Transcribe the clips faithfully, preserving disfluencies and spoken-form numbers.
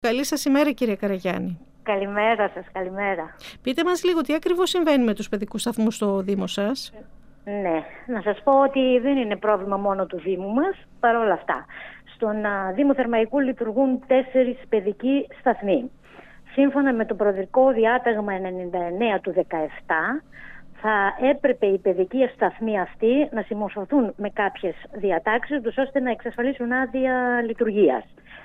Καλή σας ημέρα, κύριε Καραγιάννη. Καλημέρα σας, καλημέρα. Πείτε μας λίγο τι ακριβώς συμβαίνει με τους παιδικούς σταθμούς στο Δήμο σας. Ναι, να σας πω ότι δεν είναι πρόβλημα μόνο του Δήμου μας, παρόλα αυτά. Στον α, Δήμο Θερμαϊκού λειτουργούν τέσσερις παιδικοί σταθμοί. Σύμφωνα με το Προεδρικό Διάταγμα ενενήντα εννέα του δεκαεπτά, θα έπρεπε οι παιδικοί σταθμοί αυτοί να συμμορφωθούν με κάποιες διατάξεις, ώστε να εξασφαλίσουν άδεια λειτουργίας.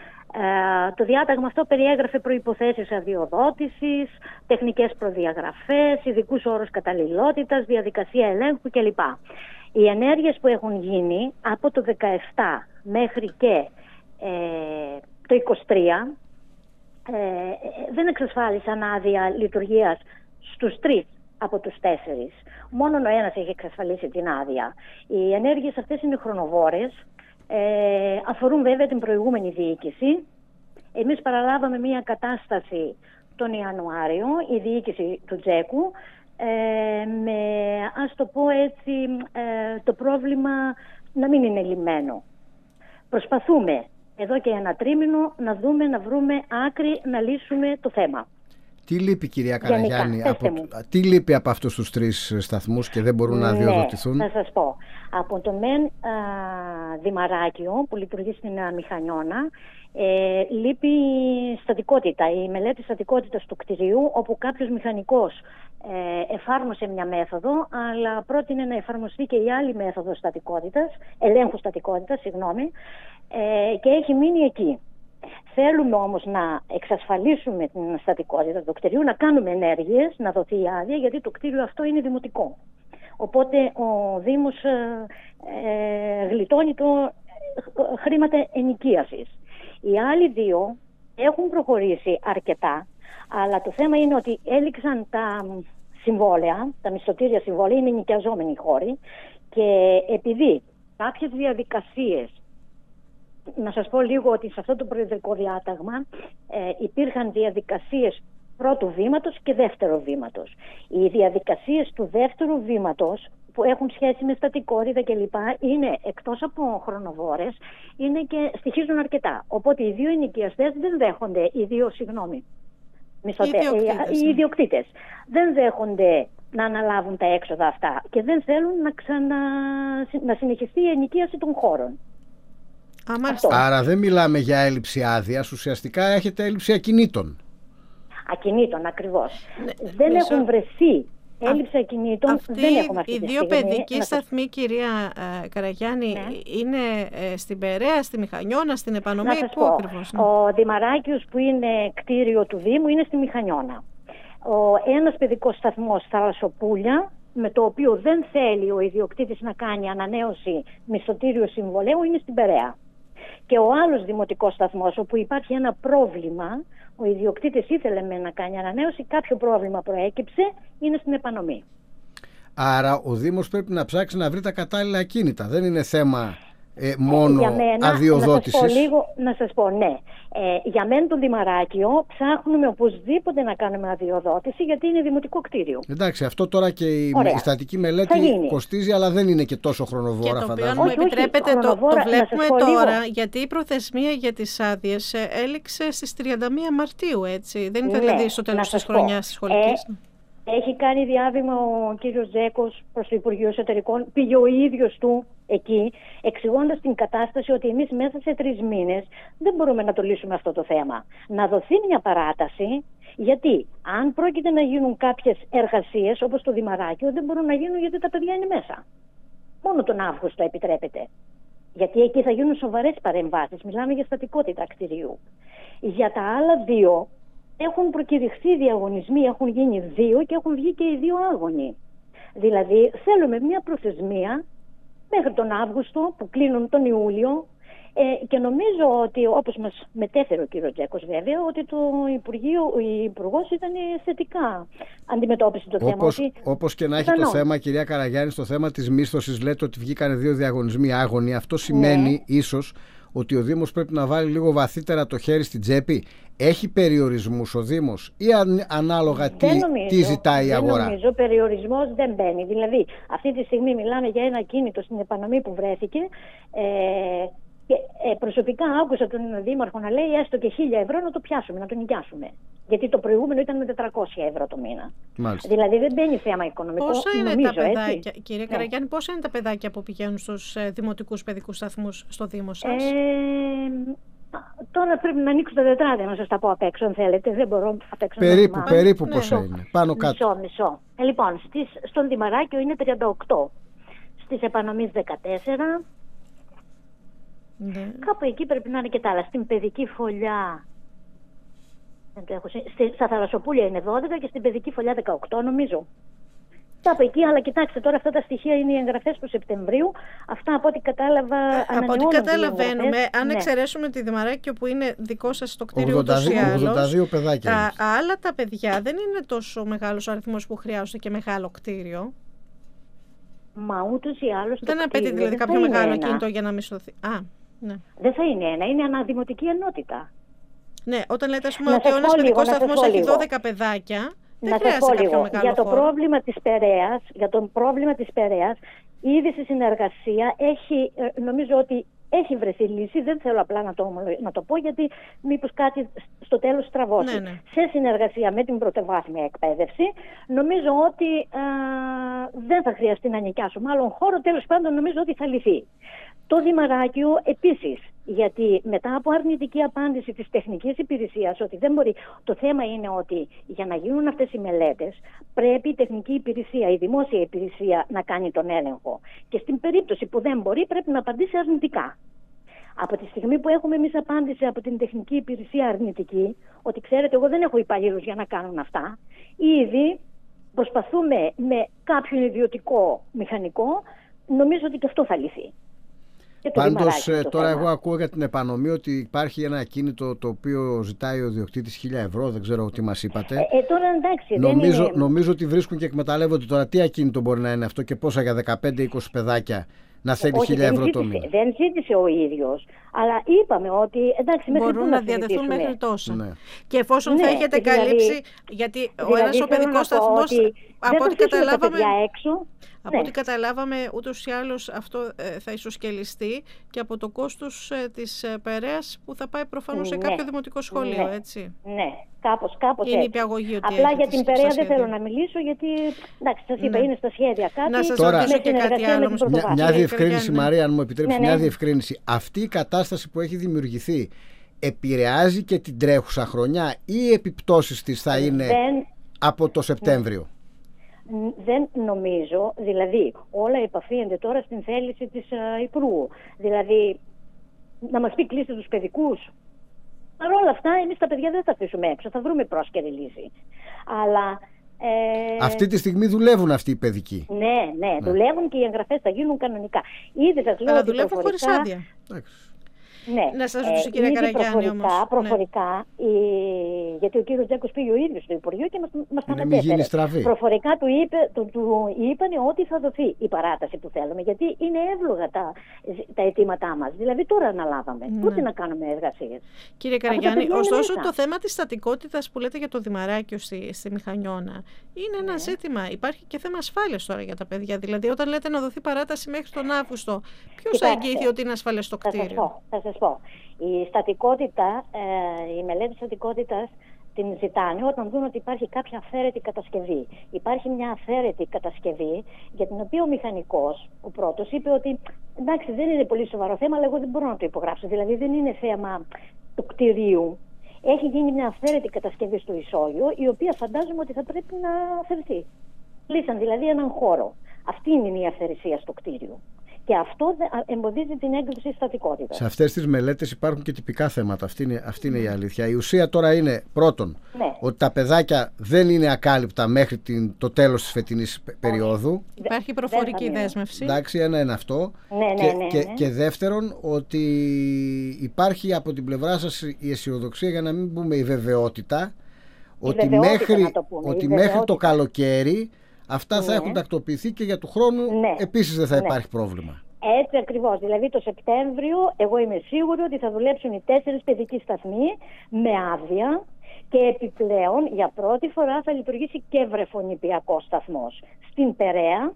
Ε, το διάταγμα αυτό περιέγραφε προϋποθέσεις αδειοδότησης, τεχνικές προδιαγραφές, ειδικούς όρους καταλληλότητας, διαδικασία ελέγχου κλπ. Οι ενέργειες που έχουν γίνει από το δεκαεπτά μέχρι και ε, το είκοσι τρία ε, δεν εξασφάλισαν άδεια λειτουργίας στους τρεις από τους τέσσερις. Μόνο ο ένας έχει εξασφαλίσει την άδεια. Οι ενέργειες αυτές είναι χρονοβόρες. Ε, αφορούν βέβαια την προηγούμενη διοίκηση. Εμείς παραλάβαμε μια κατάσταση τον Ιανουάριο, η διοίκηση του Τζέκου, ε, με, ας το πω έτσι, ε, το πρόβλημα να μην είναι λυμένο. Προσπαθούμε εδώ και ένα τρίμηνο να δούμε, να βρούμε άκρη, να λύσουμε το θέμα. Τι λείπει, κυρία Καραγιάννη, από, τι λείπει από αυτούς τους τρεις σταθμούς και δεν μπορούν να αδειοδοτηθούν? Ναι, θα σας πω. Από το ΜΕΝ α, Δημαράκιο που λειτουργεί στην α, Μηχανιώνα, ε, λείπει στατικότητα, η μελέτη στατικότητας του κτηρίου, όπου κάποιος μηχανικός ε, εφάρμοσε μια μέθοδο, αλλά πρότεινε να εφαρμοστεί και η άλλη μέθοδο στατικότητας, ελέγχου στατικότητας, συγγνώμη, ε, και έχει μείνει εκεί. Θέλουμε όμως να εξασφαλίσουμε την στατικότητα του κτηρίου, να κάνουμε ενέργειες, να δοθεί η άδεια, γιατί το κτίριο αυτό είναι δημοτικό. Οπότε ο Δήμος ε, ε, γλιτώνει το ε, χρήματα ενοικίασης. Οι άλλοι δύο έχουν προχωρήσει αρκετά, αλλά το θέμα είναι ότι έληξαν τα συμβόλαια, τα μισθωτήρια συμβόλαια, είναι νοικιαζόμενοι χώροι, και επειδή κάποιες διαδικασίες, να σας πω λίγο ότι σε αυτό το προεδρικό διάταγμα ε, υπήρχαν διαδικασίες πρώτου βήματος και δεύτερου βήματος. Οι διαδικασίες του δεύτερου βήματος, που έχουν σχέση με στατικότητα κλπ, είναι εκτός από χρονοβόρες, είναι και στοιχίζουν αρκετά. Οπότε οι δύο ενοικιαστές δεν δέχονται, οι δύο, συγγνώμη, μισθωτέ, οι, οι ιδιοκτήτες δεν δέχονται να αναλάβουν τα έξοδα αυτά και δεν θέλουν να, ξανα, να συνεχιστεί η ενοικίαση των χώρων. Άρα δεν μιλάμε για έλλειψη άδειας, ουσιαστικά έχετε έλλειψη ακινήτων. Ακινήτων, ακριβώς. Ναι, δεν μισό... έχουν βρεθεί έλλειψη ακινήτων. Αυτοί δεν έχουμε αυτή οι τη δύο στιγμή, παιδικοί να... σταθμοί, κυρία ε, Καραγιάννη, ναι, είναι ε, στην Περαία, στη Μηχανιώνα, στην Επανομή, πού ακριβώς? Ναι. Ο Δημαράκιος, που είναι κτίριο του Δήμου, είναι στη Μηχανιώνα. Ο ένας παιδικός σταθμός, Θαλασσοπούλια, με το οποίο δεν θέλει ο ιδιοκτήτης να κάνει ανανέωση μισθωτήριου συμβολέου, είναι στην Περαία. Και ο άλλος δημοτικός σταθμός, όπου υπάρχει ένα πρόβλημα, ο ιδιοκτήτης ήθελε με να κάνει ανανέωση, κάποιο πρόβλημα προέκυψε, είναι στην Επανομή. Άρα ο Δήμος πρέπει να ψάξει να βρει τα κατάλληλα ακίνητα. Δεν είναι θέμα ε, μόνο για μένα, αδειοδότησης. Να σας πω λίγο, να σας πω, ναι. Ε, για μένα το Δημαράκιο ψάχνουμε οπωσδήποτε να κάνουμε αδειοδότηση, γιατί είναι δημοτικό κτίριο. Εντάξει, αυτό τώρα και η, η στατική μελέτη κοστίζει, αλλά δεν είναι και τόσο χρονοβόρα, και το φαντάζομαι. οποίο, αν μου επιτρέπετε, το, το βλέπουμε τώρα, γιατί η προθεσμία για τις άδειες έληξε στις τριάντα μία Μαρτίου, έτσι. Δεν είναι, ναι, δηλαδή στο τέλος της χρονιάς της σχολικής. Ε, Έχει κάνει διάβημα ο κύριος Τζέκος προς το Υπουργείο Εσωτερικών, πήγε ο ίδιος του εκεί, εξηγώντας την κατάσταση ότι εμείς μέσα σε τρεις μήνες δεν μπορούμε να το λύσουμε αυτό το θέμα. Να δοθεί μια παράταση, γιατί αν πρόκειται να γίνουν κάποιες εργασίες όπως το Δημαράκιο, δεν μπορούν να γίνουν γιατί τα παιδιά είναι μέσα. Μόνο τον Αύγουστο επιτρέπεται. Γιατί εκεί θα γίνουν σοβαρές παρεμβάσεις. Μιλάμε για στατικότητα κτηρίου. Για τα άλλα δύο, έχουν προκηρυχθεί διαγωνισμοί, έχουν γίνει δύο και έχουν βγει και οι δύο άγωνοι. Δηλαδή θέλουμε μια προθεσμία μέχρι τον Αύγουστο, που κλείνουν τον Ιούλιο, ε, και νομίζω ότι, όπως μας μετέφερε ο κύριος Τζέκος βέβαια, ότι το Υπουργείο, ο Υπουργός ήταν θετικά αντιμετώπιση το θέμα. Ότι όπως και να έχει το θέμα, κυρία Καραγιάννη, στο θέμα της μίσθωσης, λέτε ότι βγήκαν δύο διαγωνισμοί άγωνοι. Αυτό σημαίνει, ναι, ίσως ότι ο Δήμος πρέπει να βάλει λίγο βαθύτερα το χέρι στην τσέπη. Έχει περιορισμούς ο Δήμος ή αν, ανάλογα τι, νομίζω, τι ζητάει η αγορά? Δεν νομίζω, περιορισμός δεν μπαίνει. Δηλαδή αυτή τη στιγμή μιλάμε για ένα κίνητο στην Επανομή που βρέθηκε, ε, Και ε, προσωπικά άκουσα τον Δήμαρχο να λέει έστω και χίλια ευρώ να το πιάσουμε, να το νοικιάσουμε. Γιατί το προηγούμενο ήταν με τετρακόσια ευρώ το μήνα. Μάλιστα. Δηλαδή δεν μπαίνει θέμα οικονομικό. Πόσα είναι νομίζω, τα παιδάκια, έτσι. κύριε Καραγιάννη, ναι. Πόσα είναι τα παιδάκια που πηγαίνουν στους ε, δημοτικούς παιδικούς σταθμούς στο Δήμο σας? Ε, τώρα πρέπει να ανοίξω τα τετράδια να σας τα πω απ' έξω, αν θέλετε. Δεν μπορώ απ' έξω περίπου, να περίπου ναι. πόσα είναι. Πάνω κάτω. Μισό, μισό. Ε, λοιπόν, στις, στον Δημαράκιο είναι τριάντα οκτώ. Στις Επανομής δεκατέσσερα. Ναι. Κάπου εκεί πρέπει να είναι και τα άλλα. Στην Παιδική Φωλιά, στα Θαλασσοπούλια είναι δώδεκα και στην Παιδική Φωλιά δεκαοκτώ νομίζω. Κάπου εκεί, αλλά κοιτάξτε τώρα, αυτά τα στοιχεία είναι οι εγγραφές του Σεπτεμβρίου. Αυτά από ό,τι κατάλαβα ανανεώνονται. Από ό,τι καταλαβαίνουμε, αν ναι. εξαιρέσουμε τη Δημαράκιο που είναι δικό σας στο κτίριο ογδόντα δύο, ούτως ή άλλως, ογδόντα δύο παιδάκια. Τα άλλα τα παιδιά δεν είναι τόσο μεγάλος αριθμός που χρειάζονται και μεγάλο κτίριο. Μα ούτως ή άλλως δεν απαιτεί δηλαδή κάποιο μεγάλο κινητό για να μισθωθεί. Α, ναι. Δεν θα είναι ένα, είναι αναδημοτική ενότητα. Ναι, όταν λέτε ας πούμε ότι ο ένας παιδικός σταθμός έχει δώδεκα παιδάκια, δεν να χρειάζεται κάποιο λίγο. μεγάλο Για το χώρο. πρόβλημα της Περαίας, για το πρόβλημα της Περαίας, ήδη στη συνεργασία έχει, νομίζω ότι έχει βρεθεί λύση. Δεν θέλω απλά να το, να το πω, γιατί μήπως κάτι στο τέλος στραβώσει. Ναι, ναι. Σε συνεργασία με την πρωτοβάθμια εκπαίδευση, νομίζω ότι α, δεν θα χρειαστεί να νοικιάσουμε άλλον χώρο. Τέλος πάντων, νομίζω ότι θα λυθεί. Το Δημαράκιο επίσης, γιατί μετά από αρνητική απάντηση της τεχνικής υπηρεσίας ότι δεν μπορεί, το θέμα είναι ότι για να γίνουν αυτές οι μελέτες πρέπει η τεχνική υπηρεσία, η δημόσια υπηρεσία να κάνει τον έλεγχο. Και στην περίπτωση που δεν μπορεί πρέπει να απαντήσει αρνητικά. Από τη στιγμή που έχουμε εμείς απάντηση από την τεχνική υπηρεσία αρνητική, ότι ξέρετε εγώ δεν έχω υπαλλήλους για να κάνουν αυτά, ήδη προσπαθούμε με κάποιον ιδιωτικό μηχανικό, νομίζω ότι και αυτό θα λυθεί. Πάντως τώρα θέμα. Εγώ ακούω για την επανομή ότι υπάρχει ένα ακίνητο το οποίο ζητάει ο ιδιοκτήτης χίλια ευρώ, δεν ξέρω τι μας είπατε. Ε, ε, τώρα εντάξει, νομίζω, δεν είναι... νομίζω ότι βρίσκουν και εκμεταλλεύονται τώρα τι ακίνητο μπορεί να είναι αυτό και πόσα για δεκαπέντε είκοσι παιδάκια να θέλει χίλια ευρώ το μήνα. Δεν ζήτησε ο ίδιος, αλλά είπαμε ότι εντάξει, μέχρι μπορούν να διατεθούν μέχρι τόσα. Ναι. Και εφόσον ναι, θα έχετε δηλαδή, καλύψει, γιατί δηλαδή, ο ένας ο παιδικός σταθμός, από ό,τι καταλάβαμε, έξω, από ναι. ό,τι καταλάβαμε ούτως ή άλλως αυτό ε, θα ισοσκελιστεί και από το κόστος ε, της ε, Περαίας που θα πάει προφανώς σε ναι. κάποιο δημοτικό σχολείο, ναι. έτσι. Ναι, κάπως, κάπως είναι έτσι. Υπηαγωγή ότι απλά για την Περαία δεν θέλω να μιλήσω, γιατί εντάξει, σας είπα, ναι. είναι στα σχέδια κάτι. Να σας ρωτήσω και κάτι άλλο. Μια, μια διευκρίνηση, Μαρία, αν μου επιτρέψει, ναι, ναι. μια διευκρίνηση. Αυτή η κατάσταση που έχει δημιουργηθεί επηρεάζει και την τρέχουσα χρονιά ή οι επιπτώσεις της θα είναι δεν... από το Σεπτέμβριο? Δεν νομίζω, δηλαδή όλα επαφίενται τώρα στην θέληση της uh, Υπουργού. Δηλαδή να μας πει κλείστε τους παιδικούς. Παρ' όλα αυτά εμείς τα παιδιά δεν θα αφήσουμε έξω, θα βρούμε πρόσκαιρη λύση. Αλλά... Ε... Αυτή τη στιγμή δουλεύουν αυτοί οι παιδικοί. Ναι, ναι, ναι, δουλεύουν και οι εγγραφές θα γίνουν κανονικά. Ήδη σας λέω αλλά ότι δουλεύουν χωρίς άδεια. Ναι. Να σας ρωτήσω, κυρία Καραγιάννη, όμως. Προφορικά, ναι. η... γιατί ο κύριος Τζάκος πήγε ο ίδιος στο Υπουργείο και μας, μας τα μετέφερε. Προφορικά του, είπε, του, του είπαν ότι θα δοθεί η παράταση που θέλουμε, γιατί είναι εύλογα τα, τα αιτήματά μας. Δηλαδή τώρα αναλάβαμε. Ναι. Πού να κάνουμε εργασίες. Κύριε Καραγιάννη, ωστόσο το θέμα της στατικότητας που λέτε για το Δημαράκιο στη, στη Μηχανιώνα είναι ένα ναι. ζήτημα. Υπάρχει και θέμα ασφάλειας τώρα για τα παιδιά. Δηλαδή όταν λέτε να δοθεί παράταση μέχρι τον Αύγουστο, ποιος θα εγγυηθεί ότι είναι ασφαλές το κτίριο? Θα σας πω. Η στατικότητα, ε, η μελέτη στατικότητας την ζητάνε όταν δουν ότι υπάρχει κάποια αφαίρετη κατασκευή. Υπάρχει μια αφαίρετη κατασκευή για την οποία ο μηχανικός, ο πρώτος, είπε ότι εντάξει δεν είναι πολύ σοβαρό θέμα, αλλά εγώ δεν μπορώ να το υπογράψω. Δηλαδή δεν είναι θέμα του κτηρίου. Έχει γίνει μια αφαίρετη κατασκευή στο ισόγειο, η οποία φαντάζομαι ότι θα πρέπει να αφαιρεθεί. Λύσαν δηλαδή έναν χώρο. Αυτή είναι η αφαιρεσία στο κτίριο. Και αυτό εμποδίζει την έγκριση στατικότητας. Σε αυτές τις μελέτες υπάρχουν και τυπικά θέματα. Αυτή είναι, αυτή είναι η αλήθεια. Η ουσία τώρα είναι πρώτον ναι. ότι τα παιδάκια δεν είναι ακάλυπτα μέχρι την, το τέλος της φετινής περίοδου. Υπάρχει προφορική δέσμευση. Εντάξει, ένα είναι αυτό. Ναι, ναι, και, ναι, ναι. Και, και δεύτερον ότι υπάρχει από την πλευρά σας η αισιοδοξία, για να μην πούμε η βεβαιότητα, η ότι, βεβαιότητα μέχρι, το, πούμε, ότι μέχρι το καλοκαίρι αυτά ναι. θα έχουν τακτοποιηθεί και για του χρόνου ναι. επίσης δεν θα ναι. υπάρχει πρόβλημα. Έτσι ακριβώς. Δηλαδή το Σεπτέμβριο εγώ είμαι σίγουρη ότι θα δουλέψουν οι τέσσερις παιδικοί σταθμοί με άδεια και επιπλέον για πρώτη φορά θα λειτουργήσει και βρεφονιπιακός σταθμός στην Περαία,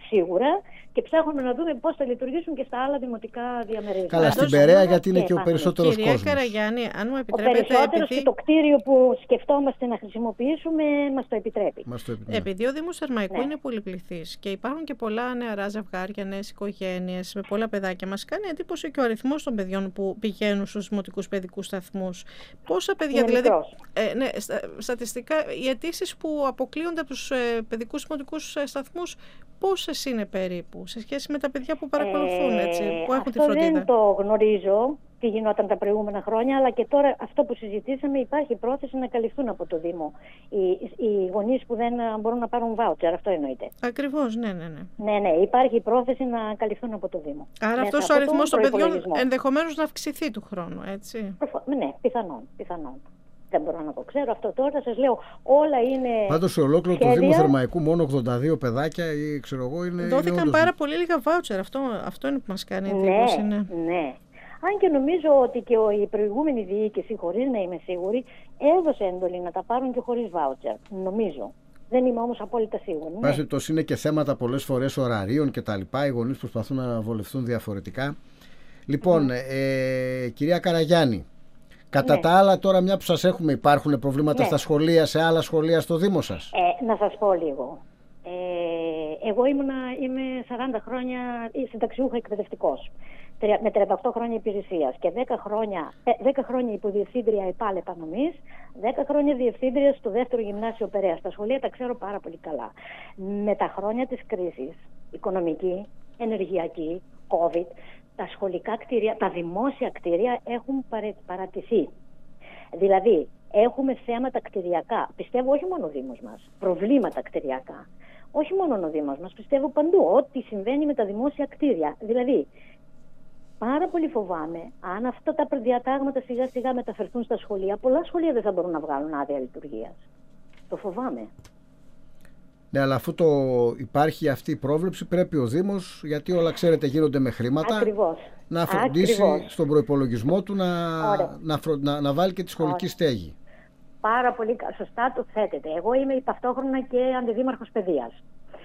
σίγουρα, και ψάχνουμε να δούμε πώς θα λειτουργήσουν και στα άλλα δημοτικά διαμερίσματα. Καλά, στην Περαία, γιατί είναι και, και ο περισσότερος κόσμος. Κυρία Καραγιάννη, αν μου επιτρέπετε. Ο περισσότερος επειδή... και το κτίριο που σκεφτόμαστε να χρησιμοποιήσουμε μας το επιτρέπει. Μας το επιτρέπει. Επειδή ο Δήμος Θερμαϊκού ναι. είναι πολυπληθής και υπάρχουν και πολλά νεαρά ζευγάρια, νέες οικογένειες με πολλά παιδάκια, μας κάνει εντύπωση και ο αριθμός των παιδιών που πηγαίνουν στους δημοτικούς παιδικούς σταθμούς. Πόσα παιδιά, είναι δηλαδή. Ε, ναι, στατιστικά, οι αιτήσεις που αποκλείονται από τους ε, παιδικούς δημοτικούς σταθμούς, πόσες είναι περίπου σε σχέση με τα παιδιά που παρακολουθούν, έτσι, που έχουν τη φροντίδα? Δεν το γνωρίζω τι γινόταν τα προηγούμενα χρόνια, αλλά και τώρα αυτό που συζητήσαμε, υπάρχει πρόθεση να καλυφθούν από το Δήμο οι, οι γονείς που δεν μπορούν να πάρουν βάουτσερ. Αυτό εννοείται. Ακριβώς, ναι, ναι, ναι. Ναι, ναι, υπάρχει πρόθεση να καλυφθούν από το Δήμο. Άρα αυτός ο αριθμός των παιδιών ενδεχομένως να αυξηθεί του χρόνου, έτσι. Προφα... Ναι, πιθανόν, πιθανόν. Δεν μπορώ να το ξέρω αυτό τώρα, σας λέω, όλα είναι. Πάντως σε ολόκληρο το Δήμο Θερμαϊκού μόνο ογδόντα δύο παιδάκια ή ξέρω εγώ είναι. Δόθηκαν είναι πάρα πολύ λίγα βάουτσερ. Αυτό, αυτό είναι που μας κάνει εντύπωση. Ναι, ναι, ναι. Αν και νομίζω ότι και η προηγούμενη διοίκηση, χωρίς να είμαι σίγουρη, έδωσε εντολή να τα πάρουν και χωρίς βάουτσερ. Νομίζω. Δεν είμαι όμως απόλυτα σίγουρη. Πάση περιπτώσει είναι και θέματα πολλές φορές ωραρίων και τα λοιπά. Οι γονείς προσπαθούν να βολευτούν διαφορετικά. Λοιπόν, mm. ε, κυρία Καραγιάννη. Κατά ναι. τα άλλα, τώρα μια που σας έχουμε, υπάρχουν προβλήματα ναι. στα σχολεία, σε άλλα σχολεία στο Δήμο σας? Ε, να σας πω λίγο. Ε, εγώ ήμουνα, είμαι σαράντα χρόνια συνταξιούχα εκπαιδευτικός, με τριάντα οκτώ χρόνια υπηρεσίας και δέκα χρόνια, δέκα χρόνια υποδιευθύντρια ΕΠΑΛ επανομής, δέκα χρόνια διευθύντρια στο δεύτερο γυμνάσιο Περαίας. Τα σχολεία τα ξέρω πάρα πολύ καλά. Με τα χρόνια της κρίσης, οικονομική, ενεργειακή, COVID, τα σχολικά κτίρια, τα δημόσια κτίρια έχουν παρατηθεί. Δηλαδή, έχουμε θέματα κτηριακά. Πιστεύω όχι μόνο ο Δήμος μας, προβλήματα κτηριακά. Όχι μόνο ο Δήμος μας, πιστεύω παντού ό,τι συμβαίνει με τα δημόσια κτίρια. Δηλαδή, πάρα πολύ φοβάμαι, αν αυτά τα διατάγματα σιγά σιγά μεταφερθούν στα σχολεία, πολλά σχολεία δεν θα μπορούν να βγάλουν άδεια λειτουργίας. Το φοβάμαι. Ναι, αλλά αφού το υπάρχει αυτή η πρόβλεψη, πρέπει ο Δήμος, γιατί όλα ξέρετε γίνονται με χρήματα, Ακριβώς. να φροντίσει Ακριβώς. στον προϋπολογισμό του να, να, φρο, να, να βάλει και τη σχολική Ωραία. στέγη. Πάρα πολύ σωστά το θέτετε. Εγώ είμαι ταυτόχρονα και αντιδήμαρχος παιδείας.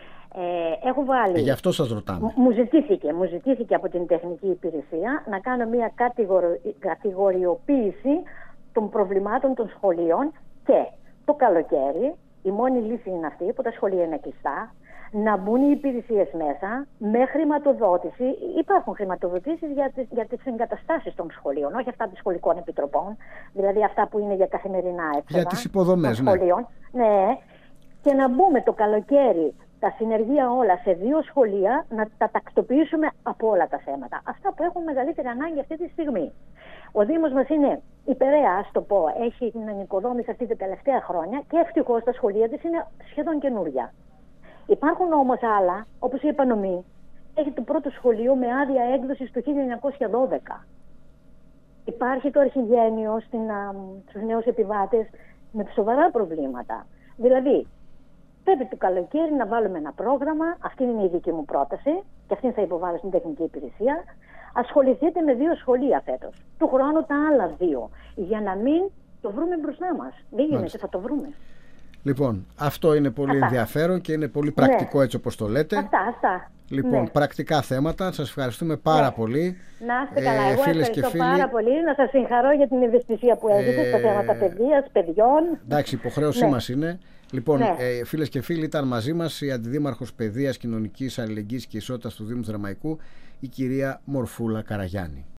Ε, έχω βάλει... Ε, γι' αυτό σας ρωτάμε. Μου ζητήθηκε, μου ζητήθηκε από την τεχνική υπηρεσία να κάνω μια κατηγορο, κατηγοριοποίηση των προβλημάτων των σχολείων και το καλοκαίρι. Η μόνη λύση είναι αυτή, που τα σχολεία είναι κλειστά, να μπουν οι υπηρεσίες μέσα με χρηματοδότηση. Υπάρχουν χρηματοδοτήσεις για τις, για τις εγκαταστάσεις των σχολείων, όχι αυτά των σχολικών επιτροπών, δηλαδή αυτά που είναι για καθημερινά έξοδα. Για τις υποδομές, των σχολείων. Ναι. ναι. Και να μπούμε το καλοκαίρι τα συνεργεία όλα σε δύο σχολεία, να τα τακτοποιήσουμε από όλα τα θέματα. Αυτά που έχουν μεγαλύτερη ανάγκη αυτή τη στιγμή. Ο Δήμος μας είναι η Περαία, ας το πω, έχει την ανοικοδόμηση αυτή τα τελευταία χρόνια και ευτυχώς τα σχολεία της είναι σχεδόν καινούρια. Υπάρχουν όμως άλλα, όπως η Επανομή, έχει το πρώτο σχολείο με άδεια έκδοσης το χίλια εννιακόσια δώδεκα. Υπάρχει το Αρχιγένειο στην, α, στους νέους επιβάτες με σοβαρά προβλήματα. Δηλαδή, πρέπει το καλοκαίρι να βάλουμε ένα πρόγραμμα, αυτή είναι η δική μου πρόταση και αυτή θα υποβάλω στην τεχνική υπηρεσία. Ασχοληθείτε με δύο σχολεία φέτος. Του χρόνου τα άλλα δύο. Για να μην το βρούμε μπροστά μας. Δεν γίνεται, θα το βρούμε. Λοιπόν, αυτό είναι πολύ αυτά. ενδιαφέρον και είναι πολύ πρακτικό, ναι. έτσι όπως το λέτε. Αυτά, αυτά. Λοιπόν, ναι. πρακτικά θέματα. Σας ευχαριστούμε πάρα ναι. πολύ. Να είστε καλά. Ε, Εγώ φίλες ευχαριστώ και φίλοι, πάρα πολύ. Να σας συγχαρώ για την ευαισθησία που έχετε ε, στα θέματα παιδείας, παιδιών. Εντάξει, υποχρέωσή ναι. μας είναι. Λοιπόν, ναι. ε, φίλες και φίλοι, ήταν μαζί μας η Αντιδήμαρχος Παιδείας, Κοινωνικής Αλληλεγγύης και Ισότητας του Δήμου Θερμαϊκού, η κυρία Μορφούλα Καραγιάννη.